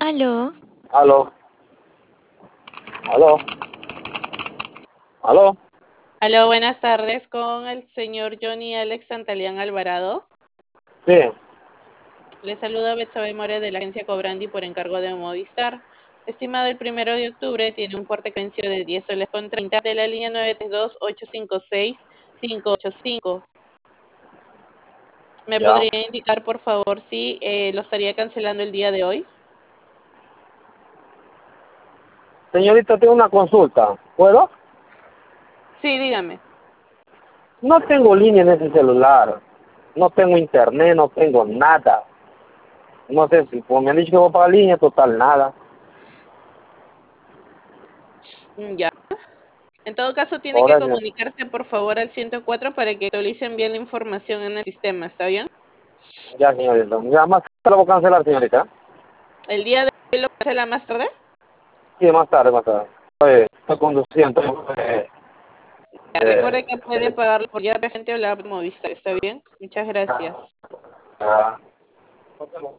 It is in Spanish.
Aló, Aló, aló, aló. Aló, buenas tardes con el señor Johnny Alex Santalián Alvarado. Sí, Le saluda Betsabe More de la agencia Cobrandi por encargo de Movistar. Estimado el 1 de octubre, tiene un porte vencio de 10 soles con 30 de la línea 932-856-585. ¿Me ya. podría indicar, por favor, si lo estaría cancelando el día de hoy? Señorita, tengo una consulta. ¿Puedo? Sí, dígame. No tengo línea en ese celular. No tengo internet, no tengo nada. No sé si, como me han dicho que voy a pagar línea, total, nada. Ya. En todo caso, tiene que Ahora ya, comunicarse, por favor, al 104 para que actualicen bien la información en el sistema, ¿está bien? ya, señorita. Ya más tarde lo voy a cancelar, señorita. El día de hoy lo cancela más tarde. Sí, más tarde, más tarde. Estoy conduciendo. Recuerde que puede Eh, pagarlo por ya presente o la Movistar, ¿está bien? Muchas gracias. ah, ah.